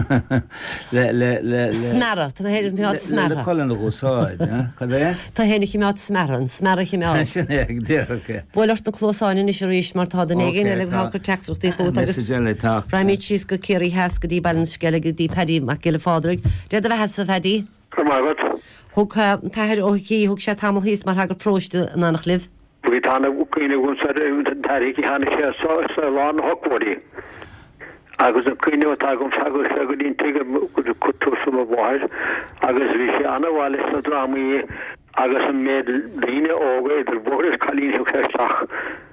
Speaker 1: smara, tá héidir meád smara.
Speaker 3: Le colan a gúsáid, cad é?
Speaker 1: Tá héna meád smara, an smara meád.
Speaker 3: Sin ag déircha.
Speaker 1: Bhfuilt na chlósáin is ríis mar tá den éigen le bhachar teachtarachtaí chuúta agus raimid síos go céirí heas go dtí bailin sceile go dtí pedí mac giile fádraigh. Déad a bheit sa fedí?
Speaker 6: Margaret.
Speaker 1: Thug tair ó cí thug sé tamil híos mar hagur próiste an annach liv.
Speaker 6: We tána cuioine gún tarí hána sé rán hochhí. Agus a cuioine tá gom fa go dín tuige túsú a bháir, agus bhí sé anna bháil na drámaí agus an méid líine óga idir bóir chalín chéisteach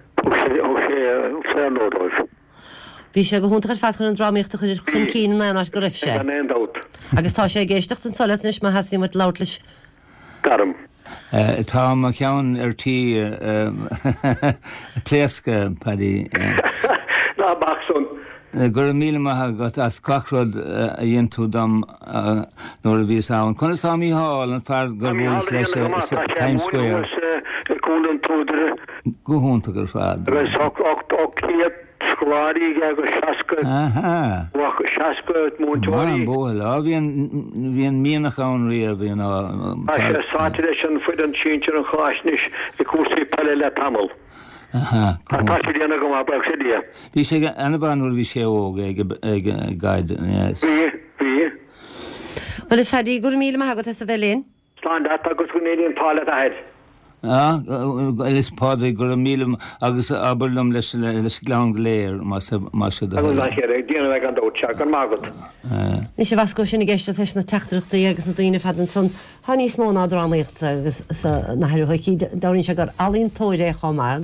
Speaker 6: sé nódóibh.
Speaker 1: Bhí sé go húntaar fachar an dráíochtta chuir chun cíine na go raibh sé. Agus tá sé géistecht an solatnis má hasí mat láutlis.
Speaker 6: Garm.
Speaker 3: Tá má ceann tí pléasca padí.
Speaker 6: Ná bachson.
Speaker 3: Gur míle maithe got as cachrod a dhéonú dom nóair a bhís ann. Chuna samí háil an fear gur bhúlas leis Times Square.
Speaker 6: Cúlan túdra.
Speaker 3: Gohúnta gur fád.
Speaker 6: Agus cíad scoláí agus seaca. Seaca múntóirí.
Speaker 3: Bóil bhíon míanach an riamh bhíon á.
Speaker 6: Sáte leis an fuid an tíintear an chláisnis i cuasaí peile le tamil. Tá sé déanana go má bag sé dia.
Speaker 3: Bhí sé anabhanúir bhí sé óga ag gaid.
Speaker 6: Bhí.
Speaker 1: Well is fedí gur míle agad a sa bhelín?
Speaker 6: Slán dat agus gonéiríon pála a head.
Speaker 3: Is páda gur míle agus aberlum leis glán léir má se
Speaker 6: agus le déanana an dóteach an mágad.
Speaker 1: Ní sé bhasco sinna géiste leis na teachtarachtaí agus na daoine fadan san thaní smó ná drámaíocht agus na heirúí daíonn se gur alíonn tóir é chomá.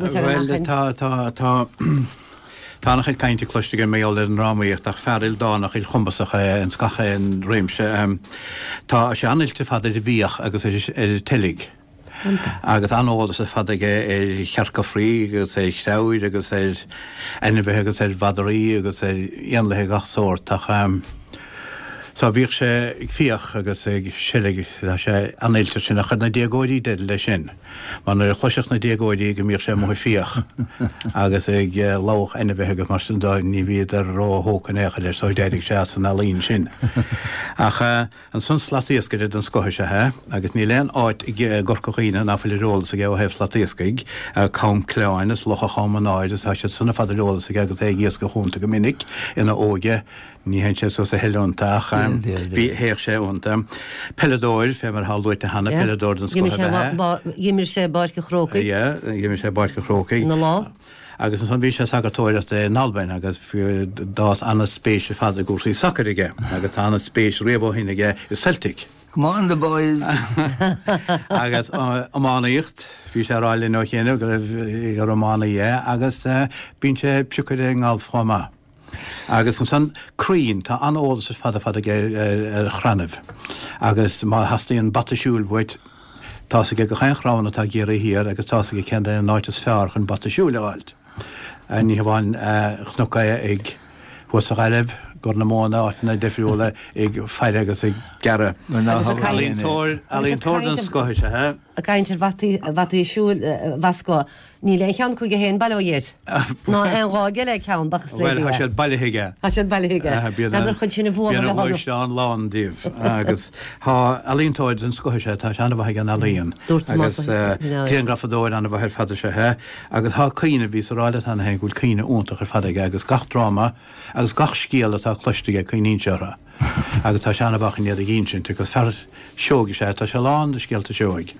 Speaker 4: Tá nach caiinte cloiste méall an rámaíocht ach feril dánach il chumbasacha an scacha an réimse. Tá sé anilte fadar i bhíoch agus telig. Agus anolalas a fadige chearca frí agus steir agus enbethe agus vadarí agusionlathe gach sóirtach. Tá bhíoh sé ag fioch agus ag silig sé anéiltar sin nach na diagóidí de lei sin. Man ar chluiseach na diagóidí go míoh sé mo fioch agus ag loch enbethe go mar sin dáin ní bhíad ar róthócan écha leis déidir sé san na líon sin. Ach an sun slatíoscaid an scoise he agus ní leon áit gorcoíine na filirólas a g heh slatíoscaig cá cleáinas locha chamáides a sé sanna fadirólas a agus é gíos go chunta go minic ina óge ní hen sé so sa heúntaach bhí héir sé únta. Peladóir fé mar hallúid a hena peladóir an scoise.
Speaker 1: Gimir sé barca chrócaí?
Speaker 4: Gimir sé barca chrócaí.
Speaker 1: Na lá?
Speaker 4: Agus an bhí sé sagatóir nalbain agus fiú dás anna spéis fada gúsaí sacarige agus anna spéis réabhhinige is Celtic.
Speaker 3: Come on the boys.
Speaker 4: Agus amánaíocht hí sé ráilí nó chéanamh gur romána é agus bín sé piúcaid ngáil fáma. Agus an san crín tá anolalas fada ar chranamh. Agus má hastíon batasúil buid tá go chainchrána tá géir hir agus tá go cean an náitas fear chun batasúla gáilt. Ní bháin chnucaide ag thusa gaileh gur na móna ána defriúla ag feire agus ag gearra. Alíontóir an scoise he?
Speaker 1: A gaiintear bhatí siúil vasco ní le chean chuig a héon bailhéir. Ná an ráige le ceann bachas le.
Speaker 4: Well sé bailthiige.
Speaker 1: Sé bailthiige. Nadidir chun sinna bhór le
Speaker 4: bhiste an ládíh agus tá alíontóid an scoise tá se anna bhaige an alíonn. Agus chéan grafadóir anna bhir fada se he agus tá cíine ví ráile an hen gúil cíine úntaach ar fadaige agus gach drama agus gach scéal atá chluistige chuoíseara. Agus tá seanna bachan iad a gén sin tu go fer seogi sé tá se lán de scéalta seoig.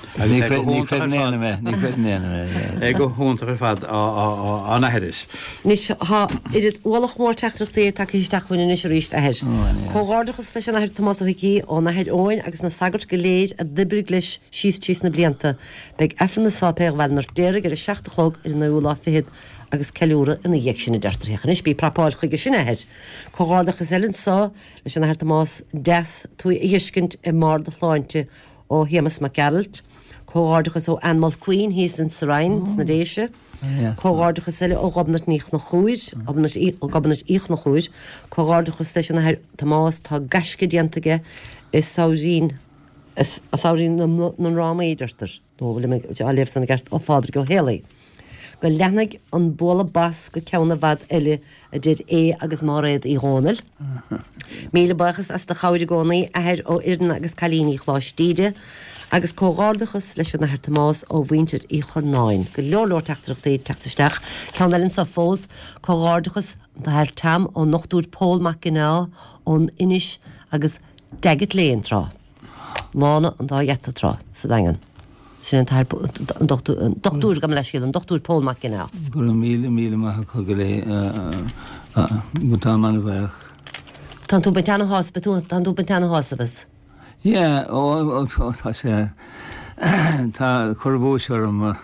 Speaker 4: É go húnta ar fad anna heidir.
Speaker 1: Nís iad bhlach mór teachtarachtaí take isteachhaine is ríist a heir. Chógárdachas leis an air Tomás Hickí ó na head óin agus na sagart go léir a dibrig leis síos na blianta beag efran na sápéir bhil nar déireg ar a 16 chlog ar na úlá fihead agus ceúra ina dhéic sinna deirtarchan is bí prapáil chuige sinna head. Chógárdachas eilinn sá leis an air Tomás 10 tú hiiscint i mar de chláinte ó Hémas McGaralt. Chógárdachas ó Animal Queen hís an Sarain na déise. Chógárdachas eile ó gobnat níoch na chúir, ó gobnat íoch na chúir. Chógárdachas leis an air Tomás tá gaisce diantaige is saorín na ráma éidirtar. Nó bhfuil me a léh sanna gart ó fáidir go héalaí. Go leannaigh an bóla bas go ceanna bhd eile a did agus má réad í ghánail. Míle bachas as de cháide gcónaí a heir ó Irden agus Calíní chláistíide agus cógárdachas leis an air Tomás ó bhaintear í chornáin. Go leorlór teachtarachtaí teachtarsteach ceannailinn sa fós cógárdachas de tam ó nochtúr Paul McGinná ón inis agus degad léon rá. lána an dá dhétarrá sa dagan. Sin an dochtúr go leis an dochtúr Paul McGinná.
Speaker 3: Gur míle chu go lé go tá man bheith.
Speaker 1: Tá tú beteanna háspa tá tú beteanna hásabas.
Speaker 3: Tá sé tá chorbóisiarm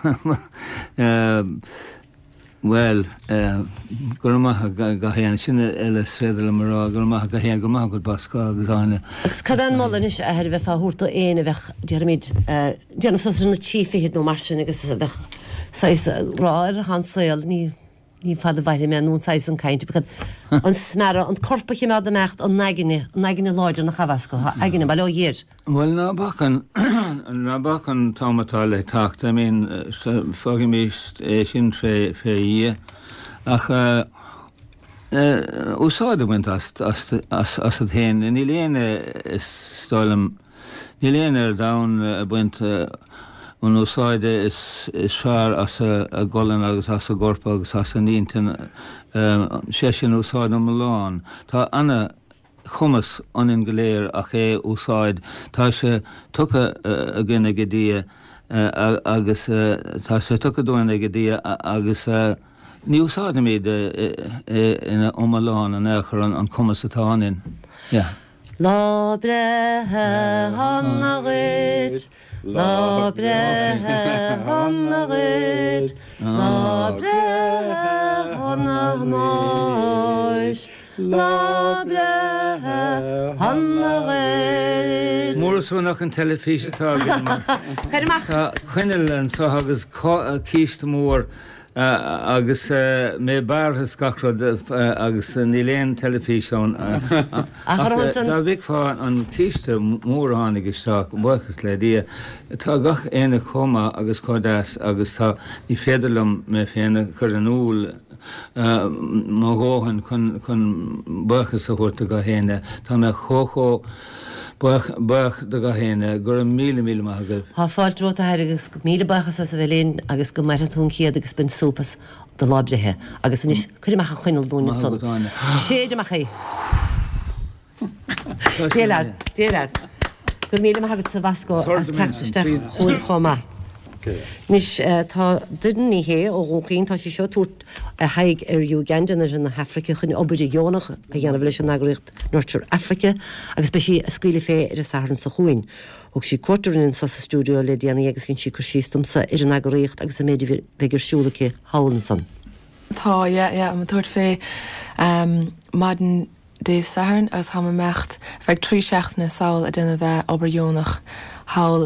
Speaker 3: well gur gahéan sinna eile féidir marrá gur go héan go go basá agus áine.
Speaker 1: Agus cad an molla is ar bheith fáúirta éana bheith dearmid déanana sa na tífihéad nó mar sin agus bheith ráir a hansail ní fad a bhaile me nún 6 an caiinte becad an smara an corpache me mecht an naigine láidir na chavasco aigine bail dhéir.
Speaker 3: Well ná bachan támatá le tacht I mean fági míist é sin fé í ach úsáide buint as a héin ní léana is stáilm ní léana da buint an úsáide is fear as a golan agus as a gorpa agus as a níntin sé sin úsáid am láin. Tá anna chumas anin goléir ach é úsáid tá sé tucha a gine go dtí agus tá sé tucha dúna go dtí agus ní úsáid méid ina láin an échar an chumas atá anin.
Speaker 1: Lá brethe hanna réid, lá brethe hanna réid, lá brethe hanna máis, lá brethe hanna réid.
Speaker 3: Mórsúnach an telefísetá chuinil an so agus cíist mór agus mé barthe scacrad agus níléon telefíseán Tá bhíh fá an cíiste mór tháinig isteach buchas le dí tá gach éana chuma agus códáas agus tá ní féidirlumm mé féanana chur an úl má gáhan chun buchas a chuirta go héine Tá me chóchó buch do go héine gur míle maigah.
Speaker 1: Tá fáil dro a agus míle bachas a bhelín agus go mar tún chiaad agus bin sopas do lábrethe agus níos chuimeach a chuinil dúna son. Séidirach é. Déad go míle agad sa bhasco as teachtaiste chuil chomá. Nis tá dudan hé ó ghcín tá seo túirt a haig Uganda in na Africa chun obair dionach a dhéanamh leis an agricht Northern Africa agus be sí a scuile fé ar a saran sa chuin. Og sí cuatarinn sa stúdio le déana agus cinn sí chu sístom sa ar an agricht agus a méidir begur siúlacha Howlinson.
Speaker 8: Tá an tuairt fé maden dé saran as ha mecht feag 3 seachna saoil a duna bheith obair dionach hawl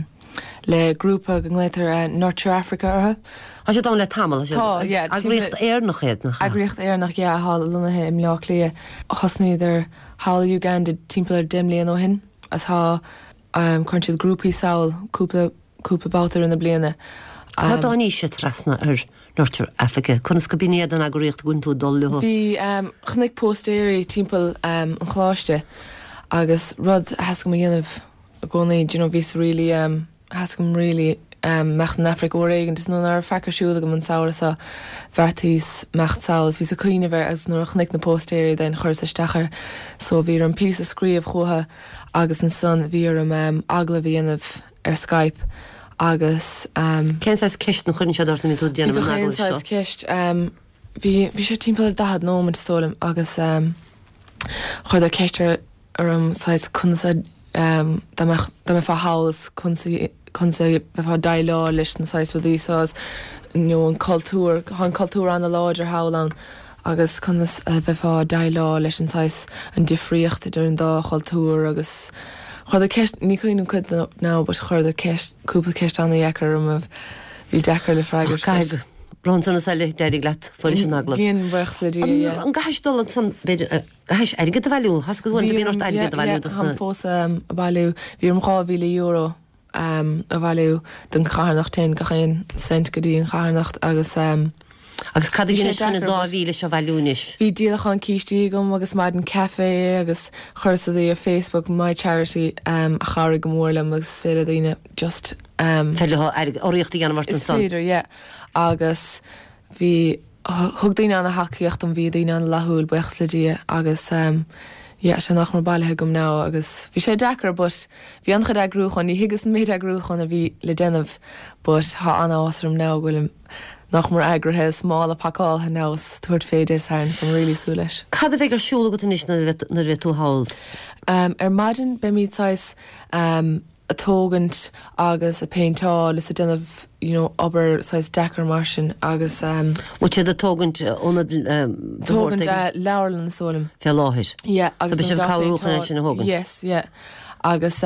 Speaker 8: le grúpa ganglétar Northern Africa ortha.
Speaker 1: Has sé dá le tamil agricht éarnach héadnach.
Speaker 8: Agricht éarnach hall lunathe im leach lia chosnéidir hall Uganda timppla dimlíon ó hin as há chuintsil grúpaí saoil cúpla bátar in na bliana.
Speaker 1: Tá ní sé trasna ar Northern Africa chunas go bínéad an agricht gún tú dul leth.
Speaker 8: Bhí chnig postéirí timppla an chláiste agus rud has go dhéanamh a gcónaí vís rilí has gom really mecht an Africa óréigen is nó ar fecarsúla go an saoir sa bhartís mecht saoil hís a cuioine bhar as nuair chnig na postéir den chuir sa stachar so bhí an pí a scríomh chutha agus an son bhí am agla bhíanamh ar Skype agus
Speaker 1: Cén ceist na chuinn se dart na tú déanamh
Speaker 8: an ceist bhí sé timppla dahad nómant stólam agus chuir ar ceistir ar sais chunsa da me fá hálas chunsa bheitá dailá leis na sais bh dísás an cultúr an na láidir hálan agus chunas bheitá dailá leis an sais an difriocht idir an dá cultúr agus chuir ceist ní chuoin chud ná bud chuir cúpla ceist anna dhechar a bhí dechar le freigur.
Speaker 1: Bronsanna sa le déidir leat fuil sin agla.
Speaker 8: Díon bhech le dí.
Speaker 1: An gaisdul san gais airgad a bhú, has go bhfuil bhíon airgad a bhú.
Speaker 8: Han fós a bhú bhí an €1,000 a bhú den charnacht 10 go chéin cent go dtí an charnacht agus
Speaker 1: agus cad gine sinna 2,000 se bhúnis.
Speaker 8: Bhí díalach an cíistí gom agus maid an café agus chuirsa ar Facebook My Charity a chair go mórlam agus féle daoine just
Speaker 1: oríochttaí an bhart an son.
Speaker 8: Féidir, agus bhí thug daoine anna haíocht an bhí daoine an lethúil buchas le dí agus sé nach mar bailthe gom ná agus bhí sé dechar, but bhí ancha ag grúchan, ní higus an méid a grúchan a bhí le déanamh, but há anna osram ná bhfuil nach mar agrathe smála pacáil ha nás tuairt féidir hain som rilí sú leis.
Speaker 1: Cad a bheith ar siúla go inis na bheith tú háil?
Speaker 8: Maidin be míid sais a tógant agus a peintáil is a denmh obair sais dechar mar sin agus
Speaker 1: Wat sé a tógant
Speaker 8: tógant leirlan sólam.
Speaker 1: Fe láthir?
Speaker 8: agus
Speaker 1: be sé cáúchan sin a hógant?
Speaker 8: Yes, agus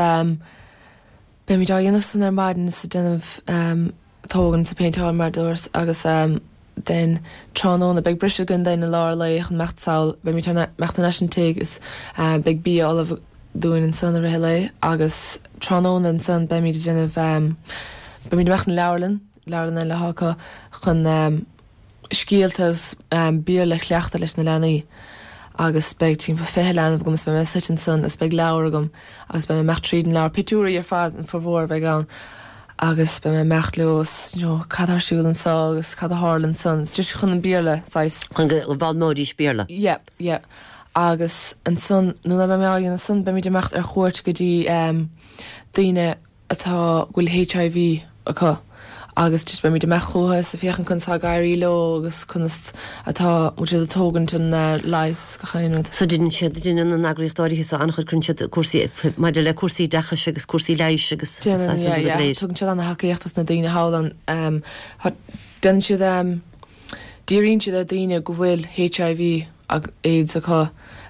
Speaker 8: be míid dhéanamh san ar maidin is a denmh tógan sa peintáil mar dúirs agus den tránón a beg brise gun dain na láir leich an mechtsáil be mí mechtan eis an teig is beg bí olaf dúin an san a ré le agus tránón an san be míid déanamh be míid mechtan leirlan le hácha chun scialtas bí le chleachta leis na lenaí agus beg tí pa fé leanamh gom be me sit an san is beg leir gom agus be me mecht tríd an leir pitúra ar fad an forhór bheith gan agus be me mecht leos cad arsúil an sa agus cad a hálan sons just chun an bíle
Speaker 1: chun bhil módí spíle?
Speaker 8: Yep agus an son nu me me an son be mí de mecht ar chóirt go dtí daine atá bhfuil HIV acu agus just be mí de mecht chóthas a fiochan chun sa gaiirí lo agus chunast atá mu a tógant an leis go chainúd.
Speaker 1: So didn't sé duine an agriochtáirí sa anchar chun siad cuasí maidir le cuasí decha agus cuasí leis agus
Speaker 8: tugann siad an hacaíochttas na daine hálan den siad díríonn siad a daine go bhfuil HIV ag AIDS acu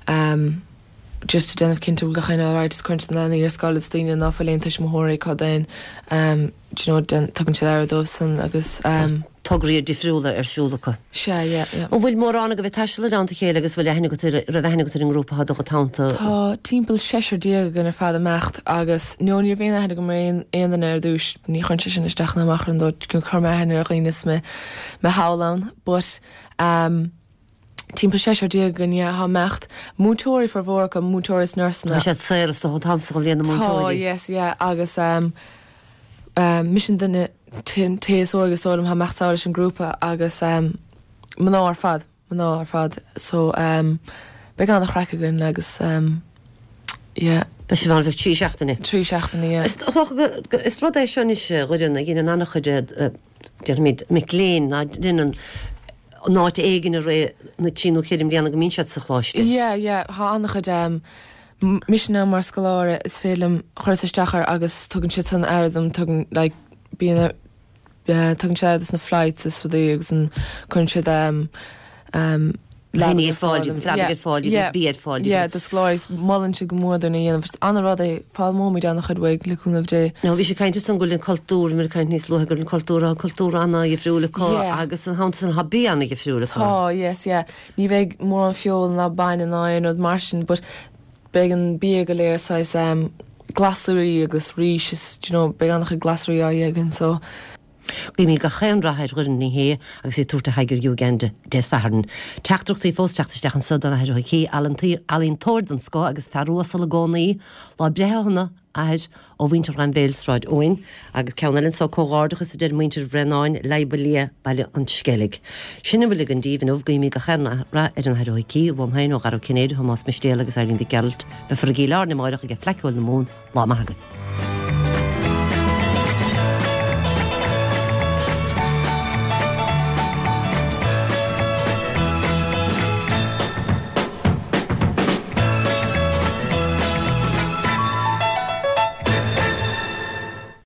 Speaker 8: just denmh cinnte go chaine áráid chuint na ar sáil daine náfaléontais mthirí cá dain tugann siad ar dó san agus
Speaker 1: tugraí difriúla ar siúlacha. Bhfuil mór anna go bheith taiisiile ananta chéile agus bhfuil lehanana go an grúpa há do tánta.
Speaker 8: Tá timppel 6 gan ar fád mecht agus nóí bhéna hena go mar éan ar dúis ní chuint sin isteach na machran dó gon chumhéna a rénas me hálan, but timppel 6 gan ha mecht mútóirí for bhór go mútóris nursna.
Speaker 1: sé séras do tamsa go léana mútóirí.
Speaker 8: Yes, agus mission duna téas ógus ólam ha mechttáir an grúpa agus maná ar fad so be gan nach chreice gunn agus
Speaker 1: Be sé bhil bheith trí seachtainna. Is rud é sin is ruidirna gin an annach chuide míid léin na duan náit éigen a ré na tíú chéidir blianana go mín sead sa chláiste.
Speaker 8: há annach chuid misna mar scoláire is félum chuirstechar agus tugann si san airdum tugann bíana tugann sé na flights is fudí agus an chun siad
Speaker 1: Leí fáil bíad fáil.
Speaker 8: de sláirs mallan si go módarna dhéanamh an rud é fáil móid anna chudhaig leúnmh dé.
Speaker 1: No bhí sé caiinte san goilinn cultúr mar caiint níos lugur an cultúra anna i friúla agus an hásan habí anna i friúla.
Speaker 8: Yes, ní bheith mór an fiol na bain an áin ó mar sin, but be an bí go léir sais glasúí agus ríis is be annach glasúí á dhégann so.
Speaker 1: Gí mí go chéanrathaid ruin ní hé agus sé túirta haigur dúgende de saharn. Teachtrach sí fósteachtasteach an sudan a heidir cí alín tóirdan scó agus ferúasal a gcónaí lá brethna aid ó bhaintear an bhéilsráid óin agus ceannalinn sá cóghardachas a deir muintear bhrenáin leibalia bailile an scelig. Sinna bhfuil an díomh nóh mí go chéanna ra ar an heidir cí bhm hain ó gar cinnéad chu más mistéal agus agin bhí geilt be for a gí lár na máireach a go fleiciúil na mún lá maithagah.